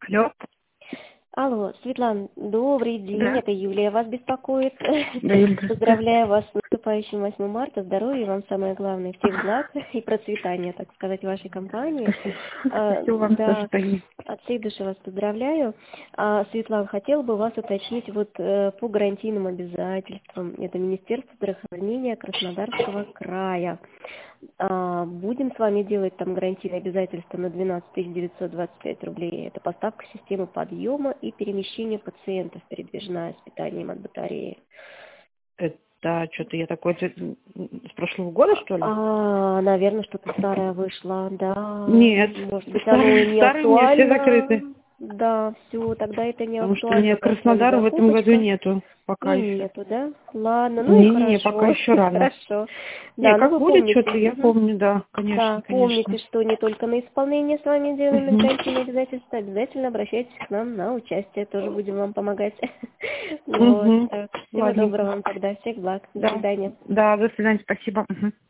Алло. Алло, Светлана, добрый день, Да. это Юлия вас беспокоит. Да, Юль, здравствуйте. Поздравляю вас с наступающим 8 марта, здоровья вам самое главное, всех благ и процветания, так сказать, вашей компании. Спасибо. Спасибо вам тоже, Да, Таня. от всей души вас поздравляю. Светлана, хотела бы вас уточнить вот по гарантийным обязательствам. Это Министерство здравоохранения Краснодарского края. Будем с вами делать там гарантийные обязательства на 12 925 рублей. Это поставка системы подъема и перемещение пациентов, передвижная с питанием от батареи. Это что-то я такое с прошлого года, что ли? Наверное, что-то старое вышло, да. Нет. Может быть, оно и не Старые у меня все актуально. закрыты. Да, все, тогда это не Потому что актуально. мне Просто с вами Краснодара в этом году закупочка. нету. Пока И еще. нету, да? Ладно, ну и Не-не-не, пока хорошо. еще рано. Хорошо. Не, Да, ну как вы будет помните. что-то, я помню, да, конечно, Да, помните, конечно. что не только на исполнение с вами делаем Угу. гарантийные обязательства, обязательно обращайтесь к нам на участие, тоже будем вам помогать. Вот. Угу. Так, всего Ладненько. доброго вам тогда, всех благ, до Да. свидания. Да, до свидания, спасибо. Угу.